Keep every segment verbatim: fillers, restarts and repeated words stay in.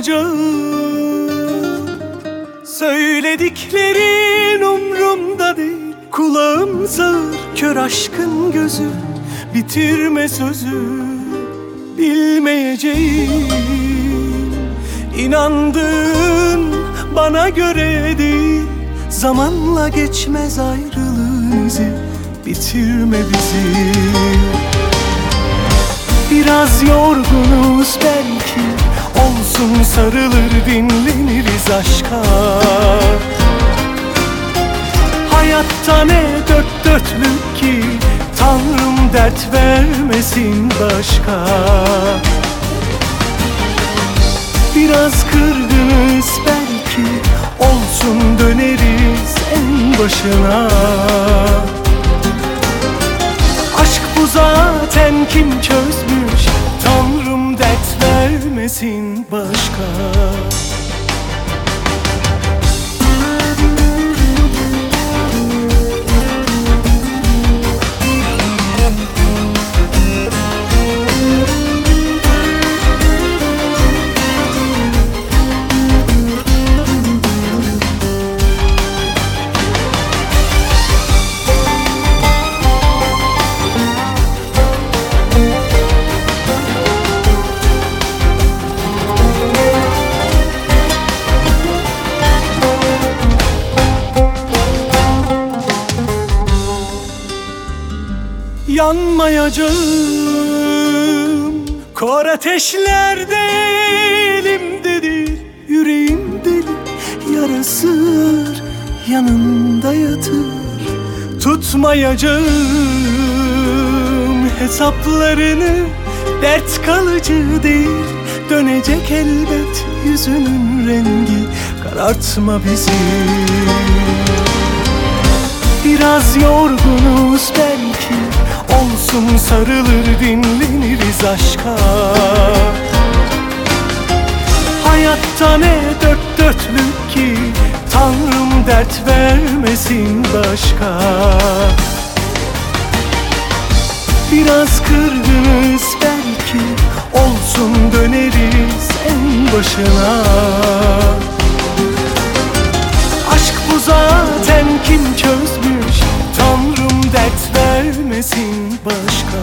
yanmayacağım. Söylediklerin umrumda değil, kulağım sağır, kör aşkın gözü. Bitirme sözü, bilmeyeceğim. İnandığın bana göre değil, zamanla geçmez ayrılığın izi. Bitirme bizi. Biraz yorgunuz belki, olsun sarılır dinleniriz aşka. Hayatta ne dört dörtlük ki, Tanrım dert vermesin başka. Biraz kırgınız belki, olsun döneriz en başına. Aşk bu zaten, kim çözmüş, Tanrım dert vermesin başka. Yanmayacağım, kor ateşlerde elimdedir. Yüreğim deli, yarasır, yanında yatır. Tutmayacağım hesaplarını, dert kalıcı değil. Dönecek elbet yüzünün rengi, karartma bizi. Biraz yorgunuz belki, olsun sarılır dinleniriz aşka. Hayatta ne dört dörtlük ki, Tanrım dert vermesin başka. Biraz kırgınız belki, olsun döneriz en başına. Aşk bu zaten, kim çözmüş, Tanrım dert vermesin başka.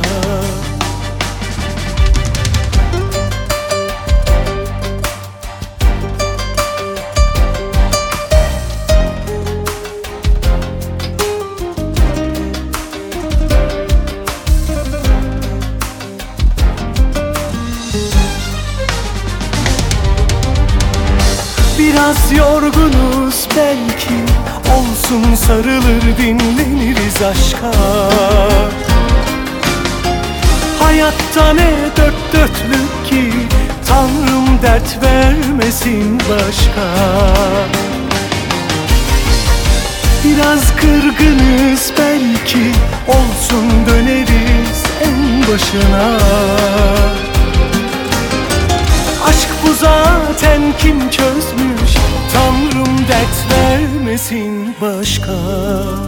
Biraz yorgunuz belki, olsun sarılır dinleniriz aşka. Hayatta ne dört dörtlük ki, Tanrım dert vermesin başka. Biraz kırgınız belki, olsun döneriz en başına. Aşk bu zaten, kim çözmüş, Tanrım dert vermesin başka.